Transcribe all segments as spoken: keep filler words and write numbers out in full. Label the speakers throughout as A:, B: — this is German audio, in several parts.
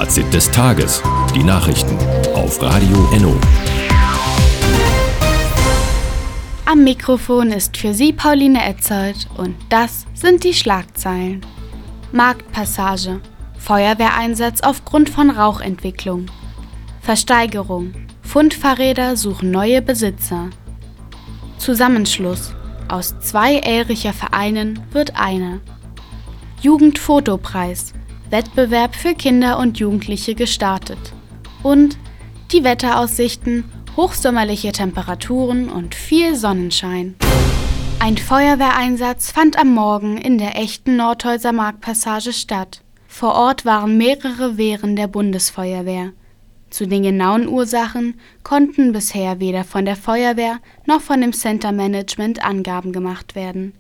A: Fazit des Tages. Die Nachrichten auf Radio Enno.
B: Am Mikrofon ist für Sie Pauline Etzold und das sind die Schlagzeilen. Marktpassage. Feuerwehreinsatz aufgrund von Rauchentwicklung. Versteigerung. Fundfahrräder suchen neue Besitzer. Zusammenschluss. Aus zwei Elricher Vereinen wird einer. Jugendfotopreis. Wettbewerb für Kinder und Jugendliche gestartet. Und die Wetteraussichten, hochsommerliche Temperaturen und viel Sonnenschein. Ein Feuerwehreinsatz fand am Morgen in der echten Nordhäuser Marktpassage statt. Vor Ort waren mehrere Wehren der Bundesfeuerwehr. Zu den genauen Ursachen konnten bisher weder von der Feuerwehr noch von dem Center Management Angaben gemacht werden.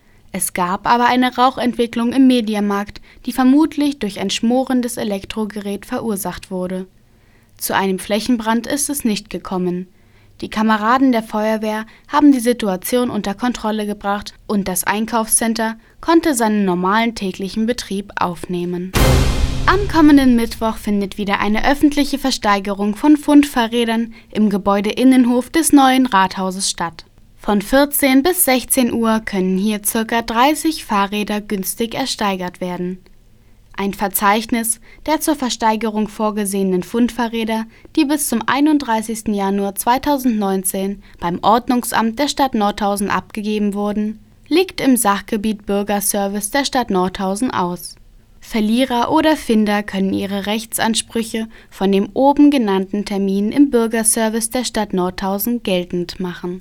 B: Es gab aber eine Rauchentwicklung im Mediamarkt, die vermutlich durch ein schmorendes Elektrogerät verursacht wurde. Zu einem Flächenbrand ist es nicht gekommen. Die Kameraden der Feuerwehr haben die Situation unter Kontrolle gebracht und das Einkaufscenter konnte seinen normalen täglichen Betrieb aufnehmen. Am kommenden Mittwoch findet wieder eine öffentliche Versteigerung von Fundfahrrädern im Gebäudeinnenhof des neuen Rathauses statt. Von vierzehn bis sechzehn Uhr können hier ca. dreißig Fahrräder günstig ersteigert werden. Ein Verzeichnis der zur Versteigerung vorgesehenen Fundfahrräder, die bis zum einunddreißigsten Januar zweitausendneunzehn beim Ordnungsamt der Stadt Nordhausen abgegeben wurden, liegt im Sachgebiet Bürgerservice der Stadt Nordhausen aus. Verlierer oder Finder können ihre Rechtsansprüche von dem oben genannten Termin im Bürgerservice der Stadt Nordhausen geltend machen.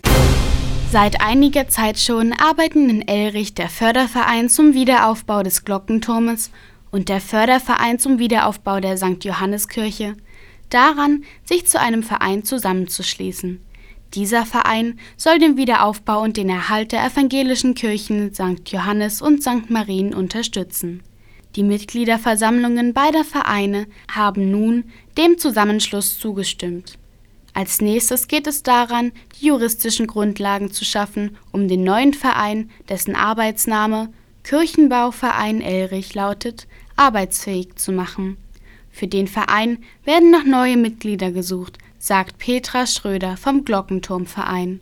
B: Seit einiger Zeit schon arbeiten in Elrich der Förderverein zum Wiederaufbau des Glockenturmes und der Förderverein zum Wiederaufbau der Sankt Johanneskirche daran, sich zu einem Verein zusammenzuschließen. Dieser Verein soll den Wiederaufbau und den Erhalt der evangelischen Kirchen Sankt Johannes und Sankt Marien unterstützen. Die Mitgliederversammlungen beider Vereine haben nun dem Zusammenschluss zugestimmt. Als nächstes geht es daran, die juristischen Grundlagen zu schaffen, um den neuen Verein, dessen Arbeitsname Kirchenbauverein Elrich lautet, arbeitsfähig zu machen. Für den Verein werden noch neue Mitglieder gesucht, sagt Petra Schröder vom Glockenturmverein.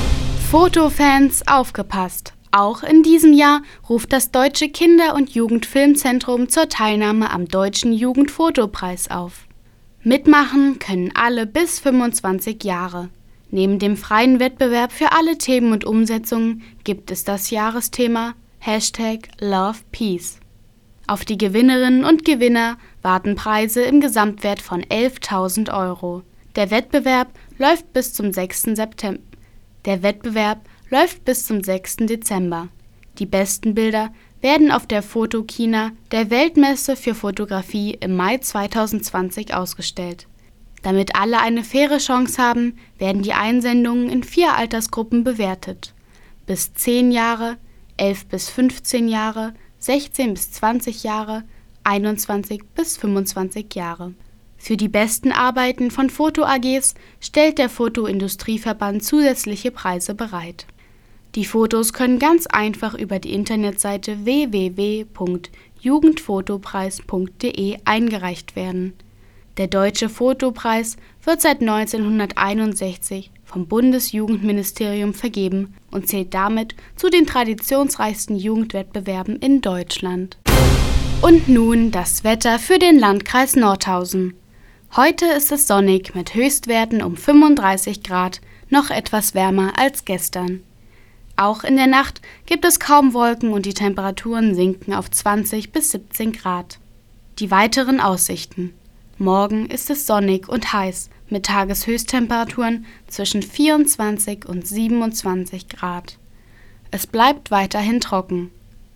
B: Fotofans, aufgepasst! Auch in diesem Jahr ruft das Deutsche Kinder- und Jugendfilmzentrum zur Teilnahme am Deutschen Jugendfotopreis auf. Mitmachen können alle bis fünfundzwanzig Jahre. Neben dem freien Wettbewerb für alle Themen und Umsetzungen gibt es das Jahresthema Hashtag Love Peace. Auf die Gewinnerinnen und Gewinner warten Preise im Gesamtwert von elftausend Euro. Der Wettbewerb läuft bis zum sechsten September. Der Wettbewerb läuft bis zum sechsten Dezember. Die besten Bilder werden auf der Photokina, der Weltmesse für Fotografie, im Mai zweitausendzwanzig ausgestellt. Damit alle eine faire Chance haben, werden die Einsendungen in vier Altersgruppen bewertet. Bis zehn Jahre, elf bis fünfzehn Jahre, sechzehn bis zwanzig Jahre, einundzwanzig bis fünfundzwanzig Jahre. Für die besten Arbeiten von Foto A Gs stellt der Fotoindustrieverband zusätzliche Preise bereit. Die Fotos können ganz einfach über die Internetseite w w w punkt jugendfotopreis punkt d e eingereicht werden. Der Deutsche Fotopreis wird seit neunzehnhunderteinundsechzig vom Bundesjugendministerium vergeben und zählt damit zu den traditionsreichsten Jugendwettbewerben in Deutschland. Und nun das Wetter für den Landkreis Nordhausen. Heute ist es sonnig mit Höchstwerten um fünfunddreißig Grad, noch etwas wärmer als gestern. Auch in der Nacht gibt es kaum Wolken und die Temperaturen sinken auf zwanzig bis siebzehn Grad. Die weiteren Aussichten. Morgen ist es sonnig und heiß mit Tageshöchsttemperaturen zwischen vierundzwanzig und siebenundzwanzig Grad. Es bleibt weiterhin trocken.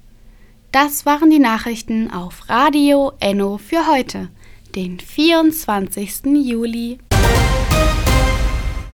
B: Das waren die Nachrichten auf Radio Enno für heute, den vierundzwanzigsten Juli.